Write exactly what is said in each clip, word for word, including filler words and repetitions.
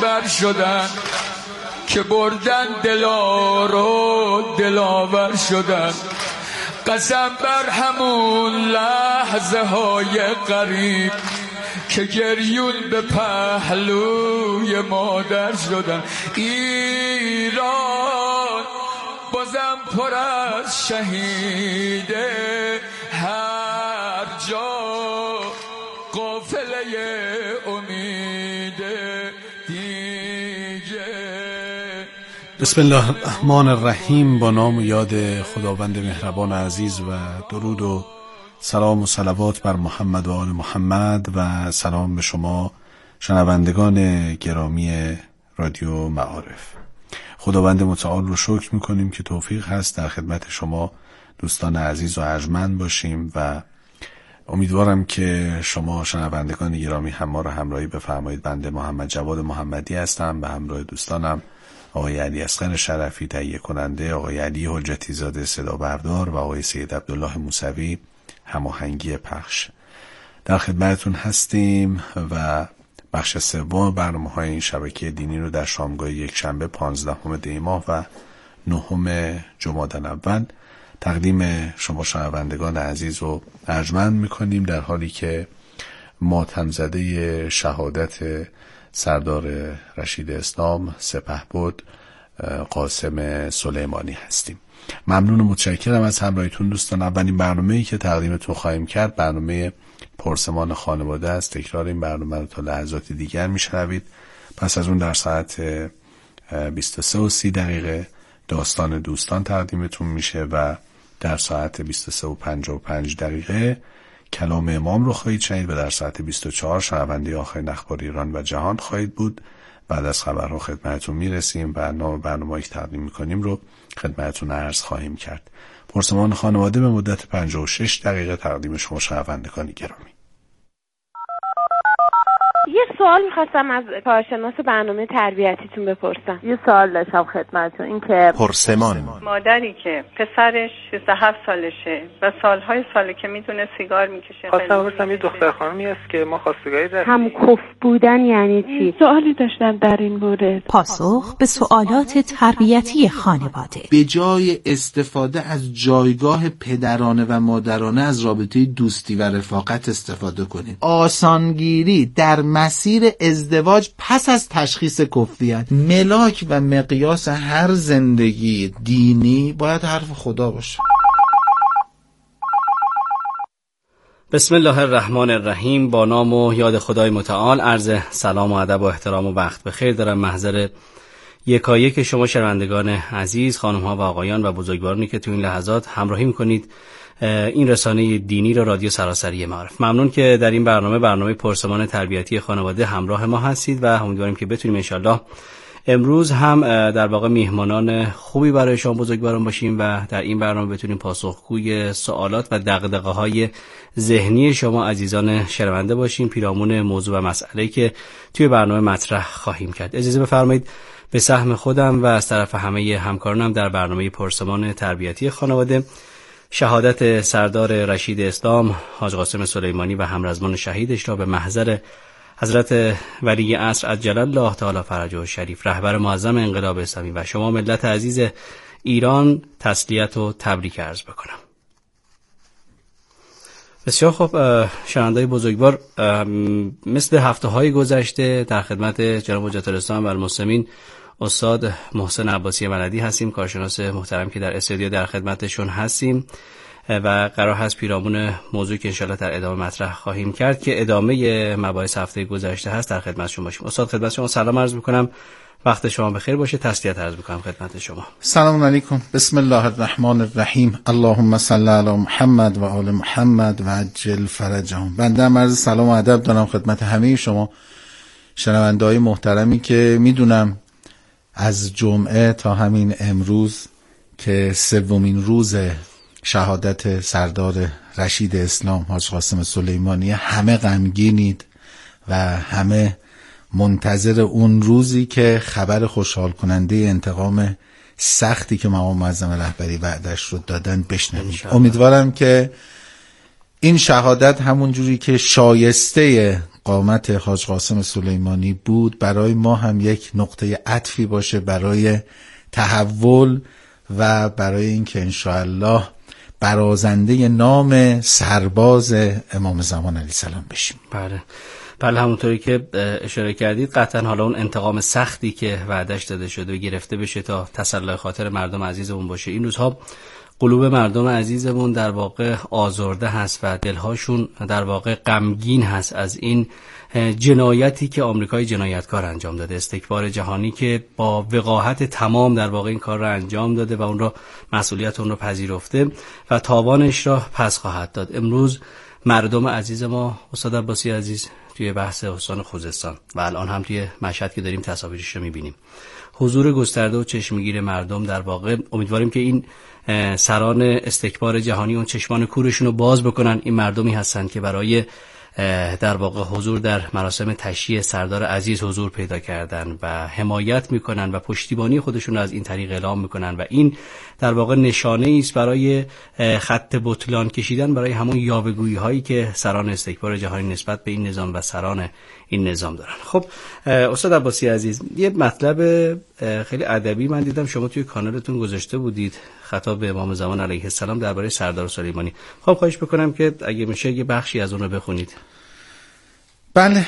رهبر شدن که بردن دلار و دلاور شدن. قسم بر همون لحظه های قریب که گریون به پهلوی مادر شدن. ایران بازم پر از شهیده، هر جا قافله امید دیگه. بسم الله الرحمن الرحیم. با نام و یاد خداوند مهربان عزیز و درود و سلام و صلوات بر محمد و آل محمد و سلام به شما شنوندگان گرامی رادیو معارف. خداوند متعال رو شکر میکنیم که توفیق هست در خدمت شما دوستان عزیز و ارجمند باشیم و امیدوارم که شما شنوندگان گرامی هم ما رو همراهی بفرمایید. بنده محمد جواد محمدی هستم به همراه دوستانم آقای علی اصغر شرفی تهیه کننده، آقای علی حجتی زاده صدا بردار و آقای سید عبدالله موسوی هماهنگی پخش. در خدمتتون هستیم و بخش سوم برنامه‌های این شبکه دینی رو در شامگاه یک شنبه پانزدهم دی ماه و نهم جمادی الاول تقدیم شما شنوندگان عزیز و ارجمند میکنیم، در حالی که ماتم زده شهادت سردار رشید اسلام سپهبد قاسم سلیمانی هستیم. ممنون و متشکرم از همراهیتون دوستان. اولین برنامه‌ای که تقدیمتون خواهیم کرد برنامه پرسمان خانواده است. تکرار این برنامه رو تا لحظات دیگر میشنوید. پس از اون در ساعت بیست و سه و سی دقیقه داستان دوستان تقدیمتون میشه و در ساعت بیست و سه و پنجاه و پنج دقیقه کلام امام رو خواهید شنید و در ساعت بیست و چهار شنونده آخرین اخبار ایران و جهان خواهید بود. بعد از خبرها خدمتتون میرسیم و نام برنامه‌ای که تقدیم میکنیم رو خدمتتون عرض خواهیم کرد. پرسمان خانواده به مدت پنجاه و شش دقیقه تقدیم شما شنوندگان گرامی. یه سوال میخواستم از کارشناس برنامه تربیتیتون بپرسم. یه سوال داشتم خدمتتون، این که پرسمان مادری که پسرش شصت و هفت سالشه و سالهای ساله که میدونه سیگار میکشه. خواستم بپرسم یه دختر خانمی هست که ما خواستگاری داریم. هم کف بودن یعنی چی؟ سوالی داشتم در این مورد. پاسخ به سوالات تربیتی خانواده. به جای استفاده از جایگاه پدرانه و مادرانه از رابطه دوستی و رفاقت استفاده کنید. آسانگیری در مسیر ازدواج پس از تشخیص کفریت، ملاک و مقیاس هر زندگی دینی باید حرف خدا باشه. بسم الله الرحمن الرحیم. با نام و یاد خدای متعال عرض سلام و ادب و احترام و وقت بخیر دارم محضر یکایک شما شنوندگان عزیز، خانم ها و آقایان و بزرگوارانی که تو این لحظات همراهی میکنید این رسانه دینی را رادیو سراسری معارف. ممنون که در این برنامه برنامه پرسمان تربیتی خانواده همراه ما هستید و امیدواریم که بتونیم انشالله امروز هم در واقع میهمانان خوبی برای شما بزرگواران باشیم و در این برنامه بتونیم پاسخگوی سوالات و دغدغه‌های ذهنی شما عزیزان شنونده باشیم پیرامون موضوع و مسئله‌ای که توی برنامه مطرح خواهیم کرد. اجازه بفرمایید به سهم خودم و از طرف همه همکارانم در برنامه پرسمان تربیتی خانواده شهادت سردار رشید اسلام حاج قاسم سلیمانی و همرزمان شهیدش را به محضر حضرت ولی عصر عجل الله تعالی فرجه الشریف رهبر معظم انقلاب اسلامی و شما ملت عزیز ایران تسلیت و تبریک عرض بکنم. بسیار خوب شنوندگان بزرگوار، مثل هفته‌های گذشته در خدمت جناب حجت الاسلام و المسلمین استاد محسن عباسی ملدی هستیم، کارشناس محترم که در استودیو در خدمتشون هستیم و قرار هست پیرامون موضوعی که انشالله در ادامه مطرح خواهیم کرد که ادامه مباحث هفته گذشته هست در خدمت شما باشیم. استاد خدمت شما سلام عرض میکنم، وقت شما بخیر باشه، تسلیت عرض میکنم خدمت شما. سلام علیکم. بسم الله الرحمن الرحیم. اللهم صل علی محمد و آل محمد و عجل فرجهم. بنده عرض سلام و ادب دارم خدمت همه شما شنونده‌های محترمی که میدونم از جمعه تا همین امروز که سومین روز شهادت سردار رشید اسلام حاج قاسم سلیمانی همه غمگینید و همه منتظر اون روزی که خبر خوشحال کننده انتقام سختی که مقام معظم رهبری وعدش رو دادن بشنوید. امیدوارم که این شهادت همون جوری که شایسته قامت حاج قاسم سلیمانی بود برای ما هم یک نقطه عطفی باشه برای تحول و برای اینکه انشاءالله برازنده نام سرباز امام زمان علیه السلام بشیم. بله بله همونطوری که اشاره کردید قطعا حالا اون انتقام سختی که وعدش داده شده و گرفته بشه تا تسلی خاطر مردم عزیزمون باشه. این روزها قلوب مردم عزیزمون در واقع آزرده هست و دلهاشون در واقع غمگین هست از این جنایتی که آمریکای جنایتکار انجام داده، استکبار جهانی که با وقاحت تمام در واقع این کار را انجام داده و اون را مسئولیت اون را پذیرفته و تاوانش را پس خواهد داد. امروز مردم عزیز ما استاد عباسی عزیز توی بحث استان خوزستان و الان هم توی مشهد که داریم تصاویرش رو می‌بینیم، حضور گسترده و چشمگیر مردم در واقع امیدواریم که این سران استکبار جهانی اون چشمان کورشون رو باز بکنن. این مردمی هستند که برای در واقع حضور در مراسم تشییع سردار عزیز حضور پیدا کردن و حمایت میکنن و پشتیبانی خودشون رو از این طریق اعلام میکنن و این در واقع نشانه است برای خط بطلان کشیدن برای همون یاوه‌گویی هایی که سران استکبار جهانی نسبت به این نظام و سران این نظام دارن. خب استاد عباسی عزیز، یه مطلب خیلی ادبی من دیدم شما توی کانالتون گذاشته بودید، خطاب به امام زمان علیه السلام درباره سردار سلیمانی. خب خواهش بکنم که اگه میشه یه بخشی از اون رو بخونید. بله،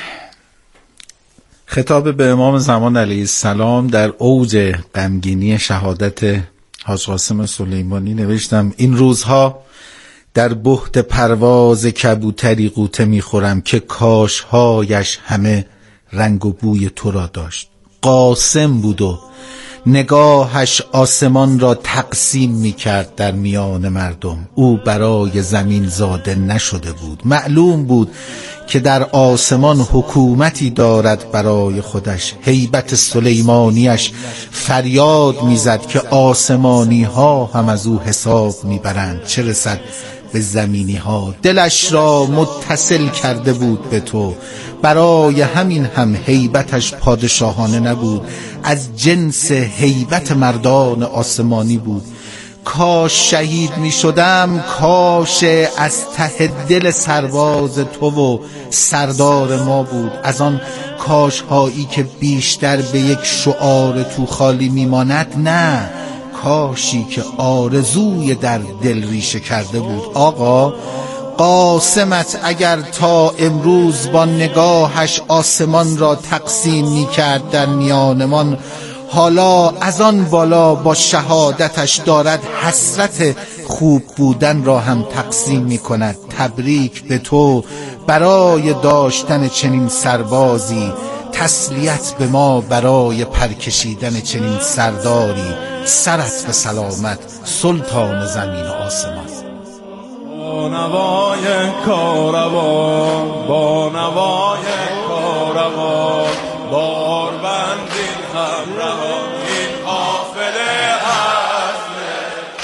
خطاب به امام زمان علیه السلام در اوج غمگینی شهادت حاج قاسم سلیمانی نوشتم: این روزها در بحت پرواز کبوتری غوطه میخورم که کاشهایش همه رنگ و بوی تو را داشت. قاسم بود و نگاهش آسمان را تقسیم میکرد در میان مردم. او برای زمین زاده نشده بود. معلوم بود که در آسمان حکومتی دارد برای خودش. هیبت سلیمانیش فریاد میزد که آسمانی ها هم از او حساب میبرند، چه رسد به زمینی ها. دلش را متصل کرده بود به تو، برای همین هم هیبتش پادشاهانه نبود، از جنس هیبت مردان آسمانی بود. کاش شهید می شدم، کاش از ته دل سرباز تو و سردار ما بود. از آن کاش هایی که بیشتر به یک شعار تو خالی می ماند، نه، کاشی که آرزوی در دل ریشه کرده بود. آقا قاسمت اگر تا امروز با نگاهش آسمان را تقسیم می کرد در میانمان، حالا از آن بالا با شهادتش دارد حسرت خوب بودن را هم تقسیم می کند. تبریک به تو برای داشتن چنین سربازی، تسلیت به ما برای پرکشیدن چنین سرداری. سرت به سلامت سلطان زمین و آسمان. با نوای کاروان، با نوای کاروان، بار بندین همراهان، این قافله عزمه،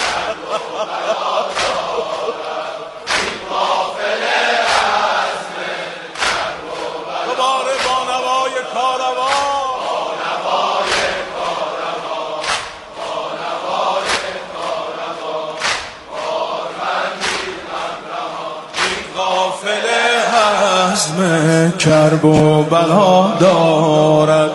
این قافله عزمه، دوباره با نوای کاروان، با نوای کاروان، با نوای کاروان، بار بندین همراهان، این قافله عزمه، کرب و بلا دارد.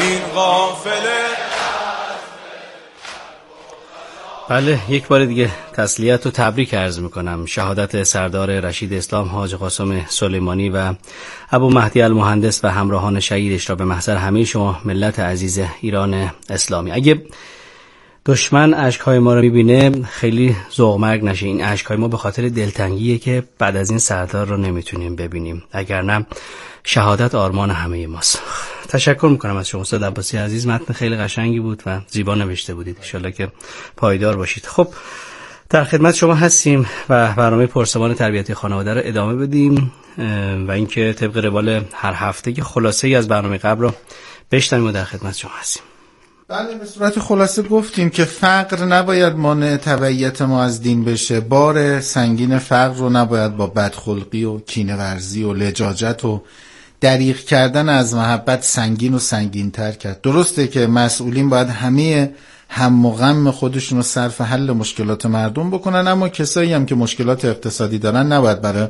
بله، یک بار دیگه تسلیت و تبریک عرض میکنم. شهادت سردار رشید اسلام حاج قاسم سلیمانی و ابو مهدی المهندس و همراهان شهیدش را به محضر همه شما ملت عزیز ایران اسلامی. اگه دشمن اشک‌های ما رو میبینه خیلی ذوق‌مرگ نشه. این اشک‌های ما به خاطر دلتنگیه که بعد از این سردار رو نمیتونیم ببینیم، اگر نه شهادت آرمان همه ماست. تشکر میکنم از شما استاد عباسی عزیز، متن خیلی قشنگی بود و زیبا نوشته بودید، ان شاءالله که پایدار باشید. خب در خدمت شما هستیم و برنامه پرسمان تربیتی خانواده رو ادامه بدیم و اینکه طبق روال هر هفته که خلاصه ای از برنامه قبل رو بشنویم و در خدمت شما هستیم. بله، به صورت خلاصه گفتیم که فقر نباید مانع تبعیت ما از دین بشه. بار سنگین فقر رو نباید با بدخلقی و کینه‌ورزی و لجاجت و دریغ کردن از محبت سنگین و سنگین تر کرد. درسته که مسئولین باید همه هم و غم خودشون رو صرف حل مشکلات مردم بکنن، اما کسایی هم که مشکلات اقتصادی دارن نباید برای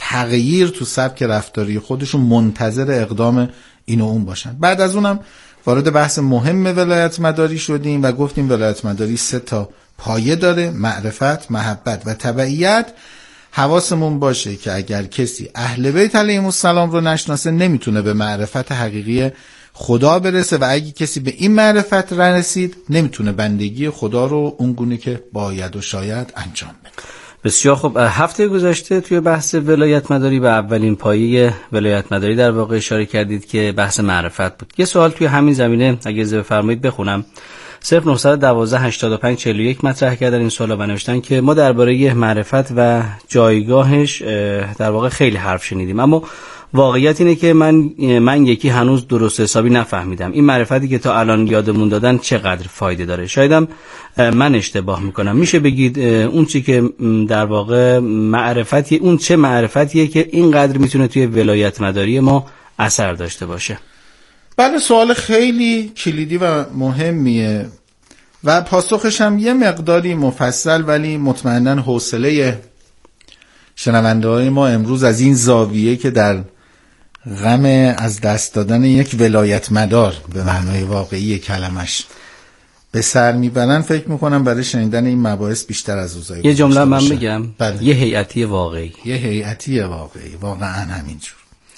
تغییر تو سبک رفتاری خودشون منتظر اقدام این و اون باشن. بعد از اونم وارد بحث مهم ولایت مداری شدیم و گفتیم ولایت مداری سه تا پایه داره: معرفت، محبت و تبعیت. حواسمون باشه که اگر کسی اهل بیت علیهم السلام رو نشناسه نمیتونه به معرفت حقیقی خدا برسه و اگه کسی به این معرفت رسید نمیتونه بندگی خدا رو اونگونه که باید و شاید انجام بده. بسیار خوب. هفته گذشته توی بحث ولایت مداری به اولین پایه ولایت مداری در واقع اشاره کردید که بحث معرفت بود. یه سوال توی همین زمینه اگه اجازه بفرمایید بخونم. صفر نه یک دو هشتاد و پنج چهل و یک مطرح کردن این سوالا و نوشتن که ما درباره معرفت و جایگاهش در واقع خیلی حرف شنیدیم، اما واقعیت اینه که من من یکی هنوز درست حسابی نفهمیدم این معرفتی که تا الان یادمون دادن چقدر فایده داره. شایدم من اشتباه میکنم. میشه بگید اون چی که در واقع معرفتی، اون چه معرفتیه که اینقدر میتونه توی ولایت مداری ما اثر داشته باشه؟ بله، سوال خیلی کلیدی و مهمیه و پاسخش هم یه مقداری مفصل، ولی مطمئناً حوصله شنونده های ما امروز از این زاویه که در غم از دست دادن یک ولایت مدار به معنای واقعی کلمش به سر میبرن، فکر میکنم برای شنیدن این مباحث بیشتر از روزایی یه جمله من بگم. بله. یه هیئتی واقعی یه هیئتی واقعی واقعا همینجور.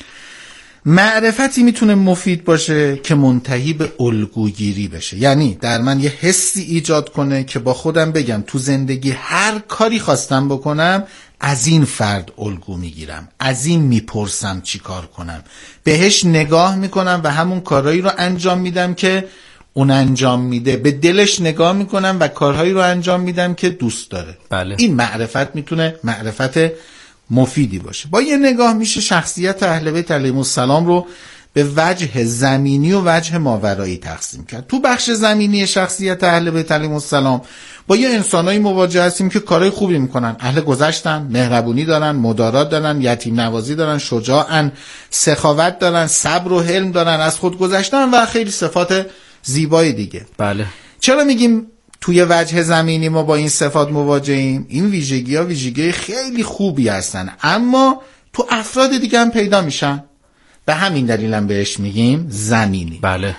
معرفتی میتونه مفید باشه که منتهی به الگوگیری بشه، یعنی در من یه حسی ایجاد کنه که با خودم بگم تو زندگی هر کاری خواستم بکنم از این فرد الگو میگیرم، از این میپرسم چی کار کنم، بهش نگاه میکنم و همون کارهایی رو انجام میدم که اون انجام میده، به دلش نگاه میکنم و کارهایی رو انجام میدم که دوست داره. بله. این معرفت میتونه معرفت مفیدی باشه. با یه نگاه میشه شخصیت اهل بیت علیهم السلام رو به وجه زمینی و وجه ماورایی تقسیم کرد. تو بخش زمینی شخصیت اهل بیت علیهم السلام با یه انسانایی مواجه هستیم که کارهای خوبی میکنن، اهل گذشتن، مهربونی دارن، مدارات دارن، یتیم نوازی دارن، شجاعن، سخاوت دارن، صبر و حلم دارن، از خود گذشتن و خیلی صفات زیبای دیگه. بله. چرا میگیم توی وجه زمینی ما با این صفات مواجهیم؟ این ویژگی ها ویژگی خیلی خوبی هستن، اما تو افراد دیگه هم پیدا میشن، به همین دلیل هم بهش میگیم زمینی. بله.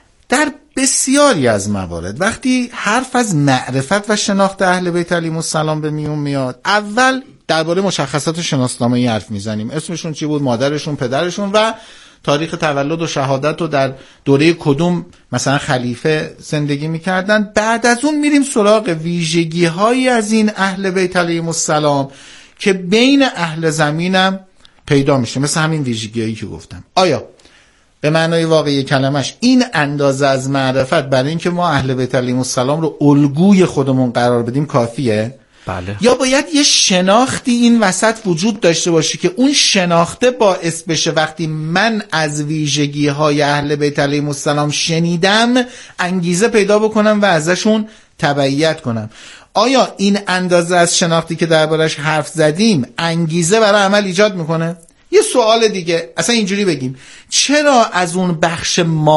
در بسیاری از موارد وقتی حرف از معرفت و شناخت اهل بیت علیهم السلام به میون میاد، اول درباره مشخصات شناسنامه‌ای حرف میزنیم. اسمشون چی بود، مادرشون، پدرشون و تاریخ تولد و شهادت و در دوره کدوم مثلا خلیفه زندگی میکردن. بعد از اون میریم سراغ ویژگی هایی از این اهل بیت علیهم السلام که بین اهل زمینم پیدا میشه، مثل همین ویژگی هایی که گفتم. آیا به معنای واقعی کلمش این اندازه از معرفت برای اینکه ما اهل بیت علیهم السلام رو الگوی خودمون قرار بدیم کافیه؟ بله. یا باید یه شناختی این وسط وجود داشته باشه که اون شناخته باعث بشه وقتی من از ویژگی های اهل بیت علیهم السلام شنیدم انگیزه پیدا بکنم و ازشون تبعیت کنم؟ آیا این اندازه از شناختی که دربارش حرف زدیم انگیزه برای عمل ایجاد میکنه؟ یه سوال دیگه، اصلا اینجوری بگیم، چرا از اون بخش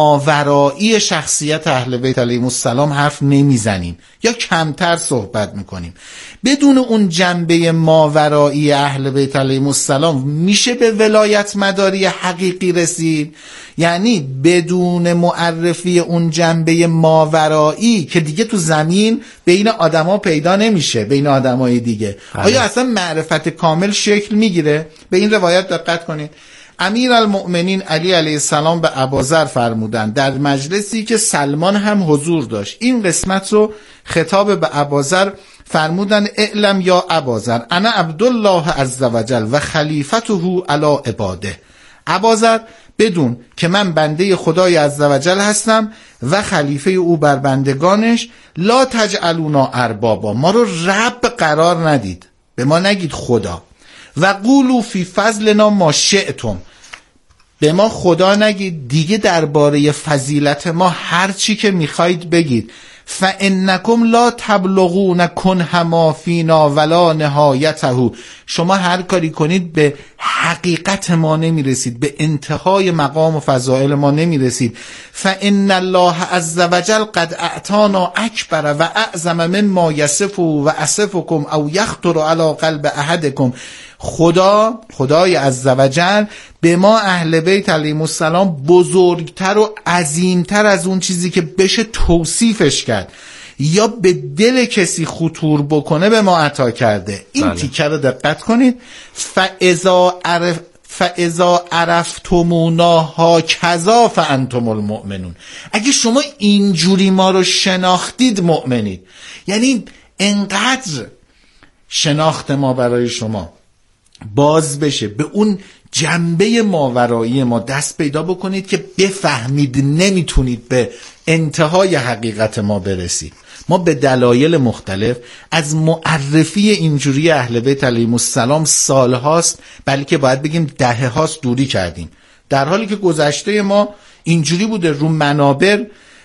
ماورایی شخصیت اهل بیت علیهم السلام حرف نمیزنیم یا کمتر صحبت میکنیم؟ بدون اون جنبه ماورایی اهل بیت علیهم السلام میشه به ولایت مداری حقیقی رسید؟ یعنی بدون معرفی اون جنبه ماورایی که دیگه تو زمین بین آدما پیدا نمیشه، بین آدمای دیگه، آیا اصلا معرفت کامل شکل میگیره؟ به این روایت دقت کنید. امیرالمؤمنین علی علیه السلام به ابوذر فرمودند در مجلسی که سلمان هم حضور داشت. این قسمت رو خطاب به ابوذر فرمودند: اعلم یا ابوذر انا عبدالله عزوجل و خلیفته علی عباده. ابوذر بدون که من بنده خدای عزوجل هستم و خلیفه او بر بندگانش. لا تجعلونا اربابا، ما رو رب قرار ندید، به ما نگید خدا. و قولوا فی فضلنا ما شئتم، به ما خدا نگید، دیگه درباره فضیلت ما هر چی که میخواید بگید. فانکم لا تبلغون کنه ما فینا ولا نهایته، شما هر کاری کنید به حقیقت ما نمیرسید، به انتهای مقام و فضائل ما نمیرسید. فان الله عز وجل قد اعطانا اکبر و اعظم مما یصف و اسفکم او یخطر علی قلب احدکم. خدا خدای عزوجل به ما اهل بیت علیهم السلام بزرگتر و عظیمتر از اون چیزی که بشه توصیفش کرد یا به دل کسی خطور بکنه به ما عطا کرده. این بله. تیکه رو دقت کنید. فاذا عرف فاذا عرفتمونا هکذا فانتم المؤمنون. اگه شما اینجوری ما رو شناختید مؤمنید. یعنی انقدر شناخت ما برای شما باز بشه، به اون جنبه ماورایی ما دست پیدا بکنید که بفهمید نمیتونید به انتهای حقیقت ما برسید. ما به دلایل مختلف از معرفی اینجوری اهل بیت علیهم السلام سال هاست، بلکه باید بگیم دهه هاست دوری کردیم، در حالی که گذشته ما اینجوری بوده. رو منابر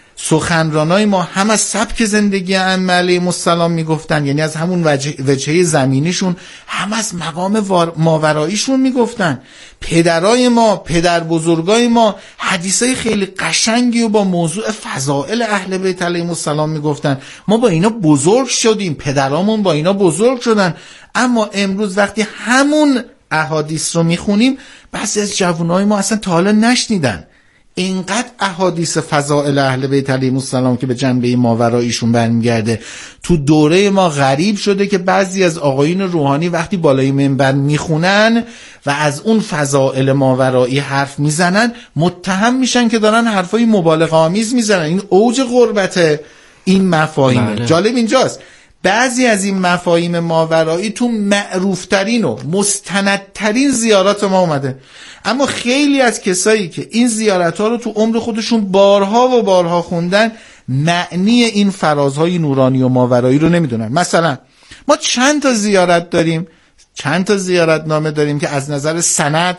سخنرانای ما هم از سبک زندگی ائمه علیهم السلام میگفتن، یعنی از همون وجه، وجهه زمینیشون، هم از مقام ماوراییشون میگفتن. پدرای ما، پدر بزرگای ما حدیثای خیلی قشنگی و با موضوع فضائل اهل بیت علیهم السلام میگفتن. ما با اینا بزرگ شدیم، پدرامون با اینا بزرگ شدن. اما امروز وقتی همون احادیث رو میخونیم، بعضی از جوانای ما اصلا تا حالا نشنیدن. اینقدر احادیث فضائل اهل بیت علیهم السلام که به جنبه ماوراییشون برمیگرده تو دوره ما غریب شده که بعضی از آقایون روحانی وقتی بالای منبر میخونن و از اون فضائل ماورایی حرف میزنن متهم میشن که دارن حرفای مبالغه آمیز میزنن. این اوج غربت این مفاهیمه. بله. جالب اینجاست بعضی از این مفاهیم ماورایی تو معروفترین و مستندترین زیارات ما اومده، اما خیلی از کسایی که این زیارت ها رو تو عمر خودشون بارها و بارها خوندن معنی این فرازهای نورانی و ماورایی رو نمیدونن. مثلا ما چند تا زیارت داریم، چند تا زیارت نامه داریم که از نظر سند،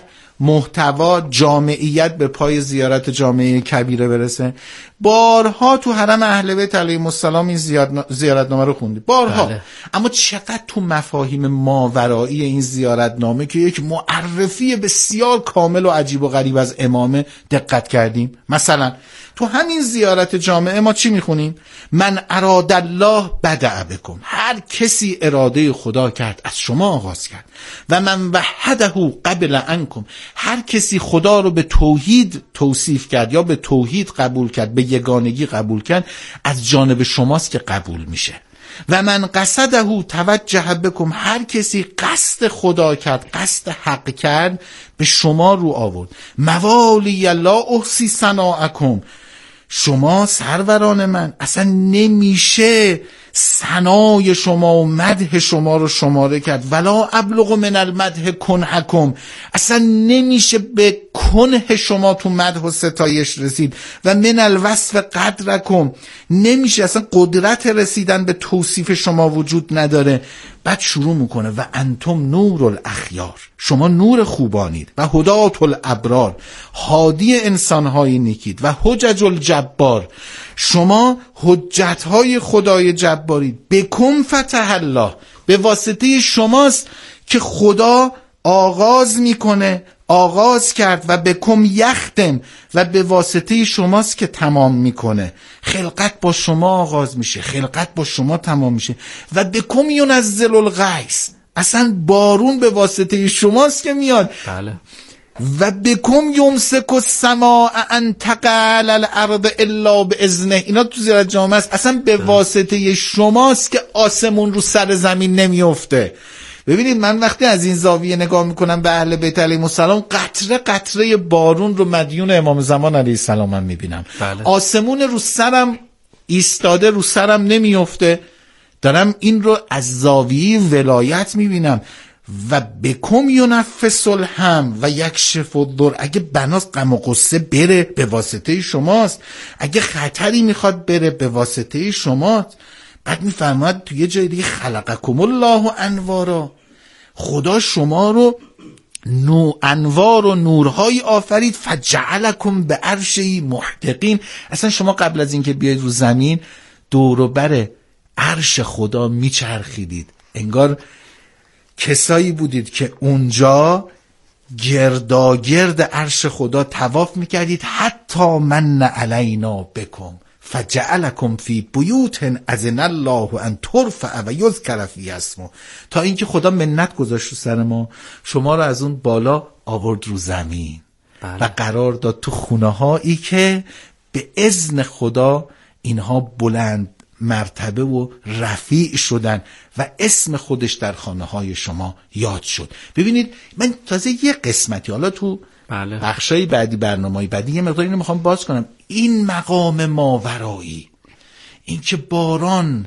محتوا، جامعیت به پای زیارت جامعه کبیره برسه. بارها تو حرم اهل بیت علیهم السلام این زیارتنامه رو خوندی، بارها. بله. اما چقدر تو مفاهیم ماورایی این زیارتنامه که یک معرفی بسیار کامل و عجیب و غریب از امامه دقت کردیم. مثلا تو همین زیارت جامعه ما چی میخونیم؟ من اراد الله بدأ بکم. هر کسی اراده خدا کرد از شما آغاز کرد. و من وحده قبل عنکم. هر کسی خدا رو به توحید توصیف کرد یا به توحید قبول کرد، به یگانگی قبول کرد، از جانب شماست که قبول میشه. و من قصده توجه بکم. هر کسی قصد خدا کرد، قصد حق کرد، به شما رو آورد. موالی الله احصی ثناءکم. شما سروران من، اصلا نمیشه ثنای شما و مدح شما رو شماره کرد. ولا ابلغ من المدح کنحکم. اصلا نمیشه به کنه شما تو مدح و ستایش رسید. و من الوصف قدرکم. نمیشه، اصلا قدرت رسیدن به توصیف شما وجود نداره. بعد شروع میکنه و انتم نور الاخیار. شما نور خوبانید. و هدات الابرار. هادی انسانهای نیکید. و حجج الجبار. شما حجتهای خدای جبارید. بکم فتح الله. به واسطه شماست که خدا آغاز میکنه، آغاز کرد. و بکم یختم. و به واسطه شماست که تمام میکنه. خلقت با شما آغاز میشه، خلقت با شما تمام میشه. و بکم ینزل الغیث. اصلا بارون به واسطه شماست که میاد. بله. و بکم یمسک السماء ان تقع علی الارض الا باذنه. اینا تو زیارت جامعه است. اصلا به واسطه شماست که آسمون رو سر زمین نمیفته. ببینید من وقتی از این زاویه نگاه میکنم به اهل بیت علیهم السلام، قطره قطره بارون رو مدیون امام زمان علیه السلام من میبینم. بله. آسمون رو سرم ایستاده، رو سرم نمیفته، دارم این رو از زاویه ولایت میبینم. و بکم ینفس الهم و یکشف الضر. اگه بناس غم و غصه بره به واسطه شماست، اگه خطری میخواد بره به واسطه شماست. بعد میفرماید تو یه جای دیگه خلقکم الله انوارا. خدا شما رو نو انوار و نورهای آفرید. فجعلکم به عرشی محدقین. اصلا شما قبل از اینکه بیاید رو زمین دور و بر عرش خدا میچرخیدید، انگار کسایی بودید که اونجا گرداگرد عرش خدا طواف میکردید. حتی من علینا بکم. فجعلکم فی بیوت اذن الله ان ترفع و یذکر فیها اسمه، تا اینکه خدا منت گذاشت رو سر ما، شما رو از اون بالا آورد رو زمین بله. و قرار داد تو خونه هایی که به اذن خدا اینها بلند مرتبه و رفیع شدن و اسم خودش در خانه های شما یاد شد. ببینید من تازه یه قسمتی حالا تو بله. بخشای بعدی برنامه‌ای بعدی یه مقدار اینو میخوام باز کنم. این مقام ماورایی، این که باران،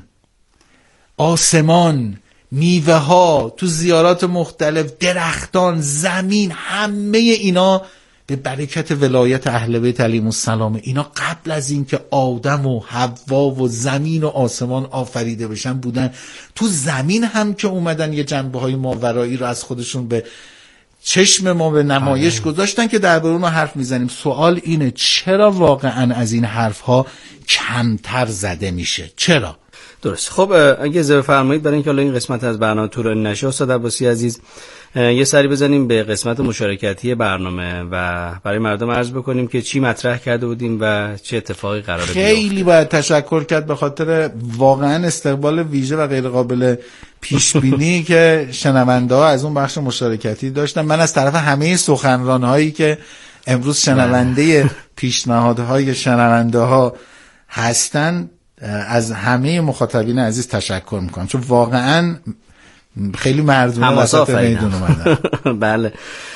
آسمان، میوه ها تو زیارات مختلف، درختان، زمین، همه اینا به برکت ولایت اهل بیت علیهم السلام. اینا قبل از این که آدم و حوا و زمین و آسمان آفریده بشن بودن. تو زمین هم که اومدن یه جنبه های ماورایی رو از خودشون به چشم ما به نمایش آه. گذاشتن که درباره اونها حرف میزنیم. سوال اینه چرا واقعا از این حرف ها کمتر زده میشه؟ چرا؟ درست. خب اگه اجازه فرمایید برای اینکه این قسمت از برنامه طولانی نشه استاد عباسی عزیز یه سری بزنیم به قسمت مشارکتی برنامه و برای مردم عرض بکنیم که چی مطرح کرده بودیم و چه اتفاقی قراره بیفته. خیلی باید تشکر کرد به خاطر واقعا استقبال ویژه و غیر قابل پیش بینی که شنونده ها از اون بخش مشارکتی داشتن. من از طرف همه سخنران هایی که امروز شنونده پیشنهادهای شنونده ها هستن از همه مخاطبین عزیز تشکر میکنم، چون واقعا خیلی مردم وسط میدون اومدن. بله.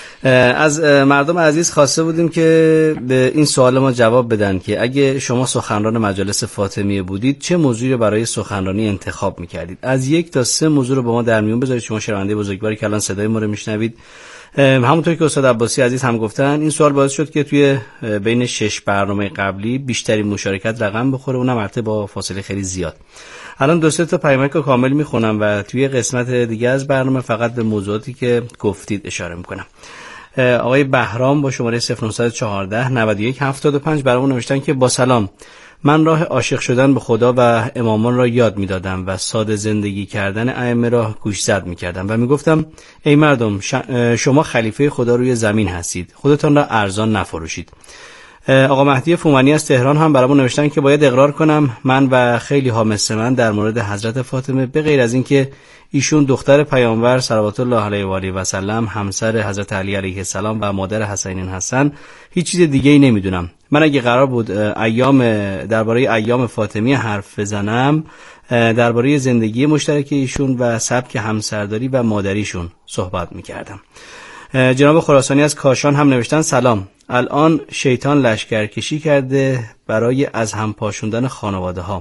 از مردم عزیز خواسته بودیم که به این سوال ما جواب بدن که اگه شما سخنران مجالس فاطمیه بودید چه موضوعی رو برای سخنرانی انتخاب میکردید؟ از یک تا سه موضوع رو با ما در میون بذارید. شما شنونده بزرگواری که الان صدای ما رو میشنوید، همونطور که استاد عباسی عزیز هم گفتن، این سوال باعث شد که توی بین شش برنامه قبلی بیشترین مشارکت رقم بخوره، اونم البته با فاصله خیلی زیاد. الان دو سه تا پیامک رو کامل میخونم و توی قسمت دیگه از برنامه فقط به موضوعاتی که گفتید اشاره میکنم. آقای بهرام با شماره صفر نه یک چهار نه یک هفت پنج برامون نوشتن که با سلام، من راه عاشق شدن به خدا و امامان را یاد میدادم و ساده زندگی کردن ائمه را گوشزد میکردم و میگفتم ای مردم، شما خلیفه خدا روی زمین هستید، خودتان را ارزان نفروشید. آقا مهدی فومنی از تهران هم برامون نوشتن که باید اقرار کنم من و خیلی ها مثل من در مورد حضرت فاطمه به غیر از این که ایشون دختر پیامبر صلوات الله علیه و آله و سلم، همسر حضرت علی علیه السلام و مادر حسینین هستن، هیچ چیز دیگه ای نمیدونم. من اگه قرار بود ایام درباره ایام فاطمی حرف بزنم، درباره زندگی مشترک ایشون و سبک همسرداری و مادریشون صحبت میکردم. جناب خراسانی از کاشان هم نوشتن سلام، الان شیطان لشکرکشی کرده برای از هم پاشوندن خانواده ها،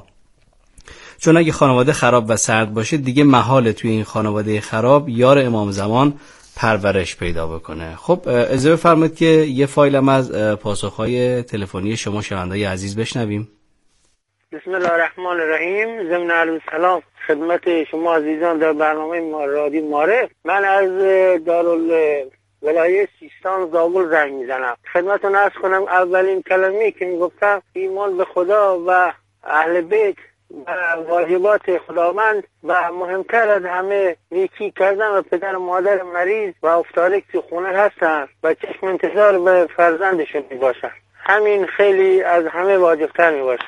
چون اگه خانواده خراب و سرد باشه دیگه محاله توی این خانواده خراب یار امام زمان پرورش پیدا بکنه. خب اجازه بفرمایید که یه فایلم از پاسخهای تلفنی شما شنونده‌های عزیز بشنویم. بسم الله الرحمن الرحیم. ضمن عرض سلام خدمت شما عزیزان در برنامه رادیو معارف. من از دارال ولایت سیستان زابل زنگ میزنم. خدمتتون عرض کنم اولین کلمه‌ای که میگفتم ایمان به خدا و اهل بیت و واجبات خداوند و مهمتر از همه نیکی کردن و پدر و مادر مریض و افتاده که خونه هستن و چشم انتظار به فرزندشون میباشن. همین خیلی از همه واجبتر میباشه.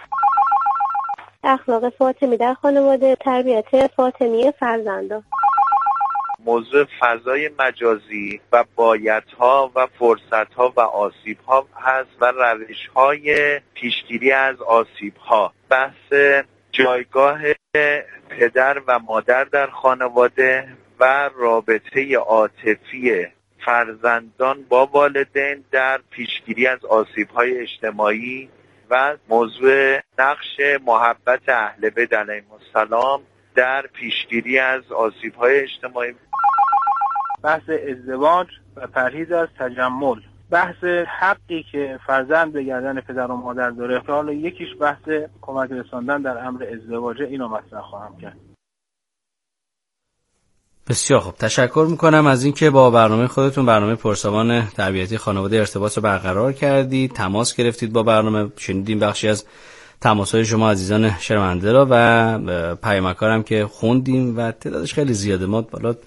اخلاق فاطمی در خانواده، تربیت فاطمی فرزندان. موضوع فضای مجازی و بایدها و فرصتها و آسیبها هست و روشهای پیشگیری از آسیبها. بحث جایگاه پدر و مادر در خانواده و رابطه عاطفی فرزندان با والدین در پیشگیری از آسیب‌های اجتماعی و موضوع نقش محبت اهل بیت علیهم السلام در پیشگیری از آسیب‌های اجتماعی. بحث ازدواج و پرهیز از تجمل. بحث حقی که فرزند به گردن پدر و مادر داره که حالا یکیش بحث کمک رساندن در امر ازدواجه، اینو مطرح خواهم کرد. بسیار خوب، تشکر میکنم از اینکه با برنامه خودتون، برنامه پرسوان تربیتی خانواده، ارتباط رو برقرار کردید، تماس گرفتید با برنامه. شنیدیم بخشی از تماس‌های شما عزیزان شنونده را و پیامکارم که خوندیم و تعدادش خیلی زیاده. ما بالا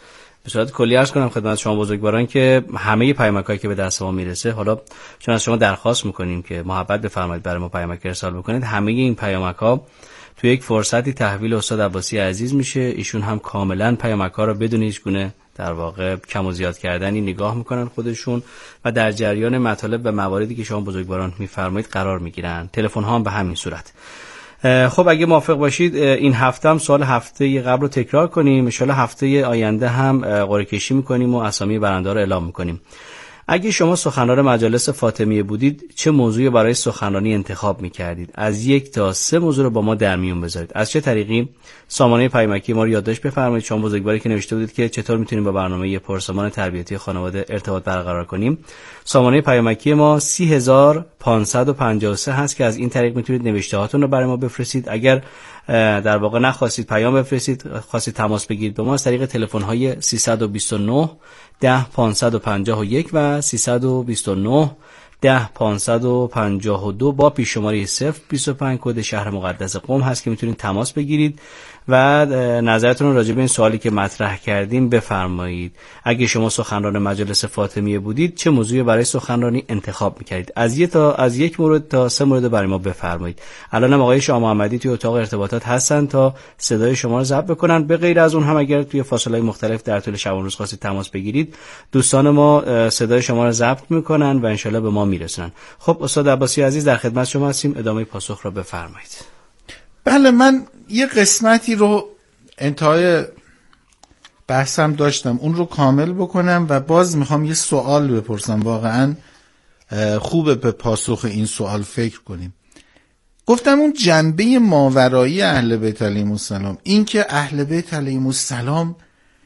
به صورت کلی عرض کنم خدمت شما بزرگواران که همه پیامک‌هایی که به دست ما میرسه، حالا چون از شما درخواست میکنیم که محبت بفرمایید برای ما پیامک ارسال بکنید، همه این پیامک‌ها تو یک فرصتی تحویل استاد عباسی عزیز میشه. ایشون هم کاملا پیامک‌ها رو بدون هیچ گونه در واقع کم و زیاد کردنی نگاه میکنن خودشون و در جریان مطالب و مواردی که شما بزرگواران میفرمایید قرار میگیرن. تلفن ها هم به همین صورت. خب اگه موافق باشید این هفته هم سوال هفته قبل رو تکرار کنیم، ان شاءالله هفته آینده هم قرعه کشی میکنیم و اسامی برنده رو اعلام میکنیم. اگه شما سخنران مجالس فاطمیه بودید چه موضوعی برای سخنرانی انتخاب میکردید؟ از یک تا سه موضوع رو با ما در میون بذارید. از چه طریقی؟ سامانه پیامکی ما رو یادداشت بفرمایید. شما بزرگواری که نوشته بودید که چطور میتونیم با برنامه پرسمان تربیتی خانواده ارتباط برقرار کنیم. سامانه پیامکی ما سی هزار و پانصد و پنجاه و سه هست که از این طریق میتونید نوشته هاتون رو برای ما بفرستید. اگر در واقع نخواستید پیام بفرستید، خواستید تماس بگیرید با ما، از طریق تلفن های سیصد و بیست و نه ده پانصد و پنجاه و یک و سیصد و بیست و نه ده پانصد و پنجاه و دو با پیش شماره صفر بیست و پنج کد شهر مقدس قم هست که میتونید تماس بگیرید و نظرتون رو راجع به این سوالی که مطرح کردیم بفرمایید. اگه شما سخنران مجالس فاطمیه بودید چه موضوعی برای سخنرانی انتخاب میکردید؟ از یک تا از یک مورد تا سه مورد برای ما بفرمایید. الان هم آقای شاه محمدی توی اتاق ارتباطات هستن تا صدای شما رو ضبط بکنن. به غیر از اون هم اگر توی فاصله مختلف در طول شب و روز خواستید تماس بگیرید، دوستان ما صدای شما رو ضبط میکنن و ان شاءالله به ما میرسونن. خب استاد عباسی عزیز در خدمت شما هستیم، ادامه پاسخ رو بفرمایید. بله، من یه قسمتی رو انتهای بحثم داشتم، اون رو کامل بکنم و باز میخوام یه سوال بپرسم. واقعا خوبه به پاسخ این سوال فکر کنیم. گفتم اون جنبه ماورایی اهل بیت علیهم السلام، این که اهل بیت علیهم السلام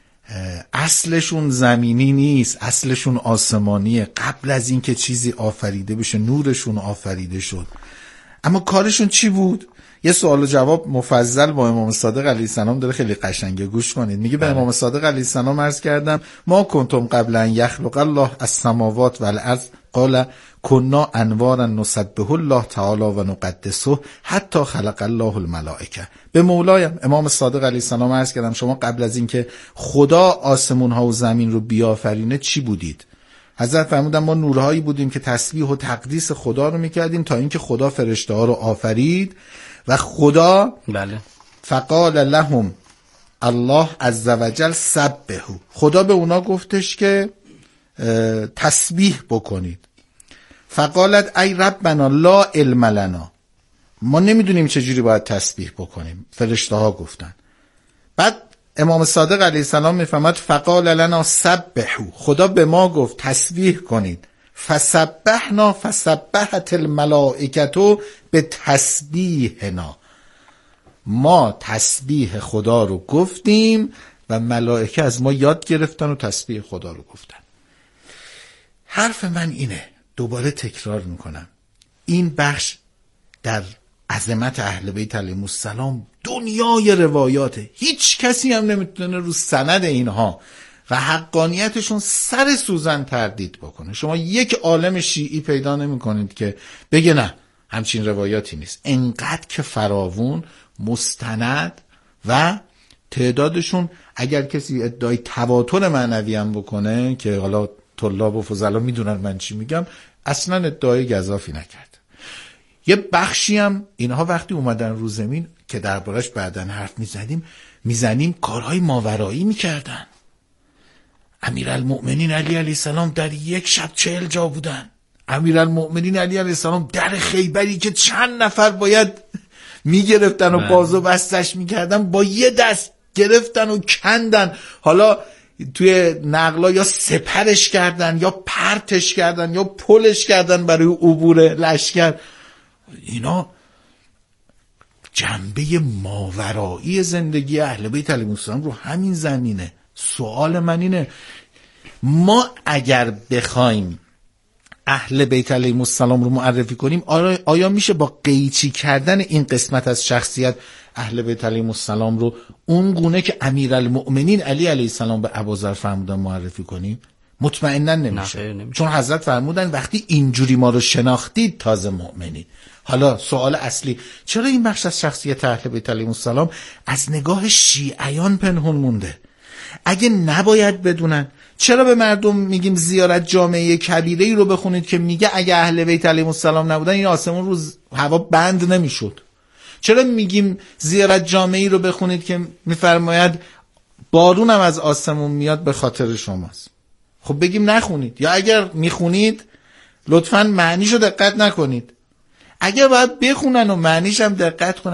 اصلشون زمینی نیست، اصلشون آسمانیه. قبل از این که چیزی آفریده بشه نورشون آفریده شد. اما کارشون چی بود؟ یه سوال و جواب مفصل با امام صادق علیه السلام داره، خیلی قشنگه، گوش کنید. میگه به امام صادق علیه السلام عرض کردم ما کنتم قبل ان یخلق الله السماوات والارض قال کنا انوارا نسبح الله تعالی و نقدسه حتی خلق الله الملائکه. به مولایم امام صادق علیه السلام عرض کردم شما قبل از اینکه خدا آسمون ها و زمین رو بیافرینه چی بودید؟ حضرت فرمودن ما نورهایی بودیم که تسبیح و تقدیس خدا رو میکردیم تا اینکه خدا فرشته ها رو آفرید و خدا بله فقال لهم الله عز وجل سبحوا، خدا به اونا گفتش که تسبیح بکنید. فقالت ای ربنا لا علم لنا، ما نمیدونیم چجوری باید تسبیح بکنیم. فرشته ها گفتن. بعد امام صادق علیه السلام میفهمد فقال لنا سبحوا، خدا به ما گفت تسبیح کنید. فسبحنا فسبحت الملائکه به تسبیحنا، ما تسبیح خدا رو گفتیم و ملائکه از ما یاد گرفتن و تسبیح خدا رو گفتن. حرف من اینه، دوباره تکرار میکنم، این بخش در عظمت اهل بیت علیهم السلام دنیای روایاته. هیچ کسی هم نمیتونه رو سند اینها و حقانیتشون سر سوزن تردید بکنه. شما یک عالم شیعی پیدا نمی کنید که بگه نه همچین روایاتی نیست. انقدر که فراوون، مستند و تعدادشون، اگر کسی ادعای تواتر معنوی هم بکنه که حالا طلاب و فضلا میدونن من چی میگم، اصلا ادعای گزافی نکرد. یه بخشی هم اینها وقتی اومدن رو زمین که دربارش بعدن حرف میزنیم میزنیم کارهای ماورایی میکردن. امیرالمؤمنین علی علیه السلام در یک شب چهل جا بودن. امیرالمؤمنین علی علیه السلام در خیبری که چند نفر باید میگرفتن و بازو بستش میکردن با یه دست گرفتن و کندن. حالا توی نقلا یا سپرش کردن یا پرتش کردن یا پلش کردن برای عبور لشکر. اینا جنبه ماورایی زندگی اهل بیت علیهم السلام رو همین زمینه. سوال من اینه، ما اگر بخوایم اهل بیت علیهم السلام رو معرفی کنیم آیا میشه با قیچی کردن این قسمت از شخصیت اهل بیت علیهم السلام رو اون گونه که امیرالمؤمنین علی علیه السلام به ابوذر فرمودن معرفی کنیم؟ مطمئنا نمیشه. نمیشه. چون حضرت فرمودن وقتی اینجوری ما رو شناختید تازه مؤمنین. حالا سوال اصلی، چرا این بخش از شخصیت اهل بیت علیهم السلام از نگاه شیعیان پنهون مونده؟ اگه نباید بدونن، چرا به مردم میگیم زیارت جامعه کبیره ای رو بخونید که میگه اگه اهل بیت علیهم السلام نبودن این آسمون رو هوا بند نمیشد؟ چرا میگیم زیارت جامعه ای رو بخونید که میفرماید بارون هم از آسمون میاد به خاطر شماست؟ خب بگیم نخونید، یا اگر میخونید لطفاً معنیشو دقت نکنید. اگر باید بخونن و معنیش هم دقت کنن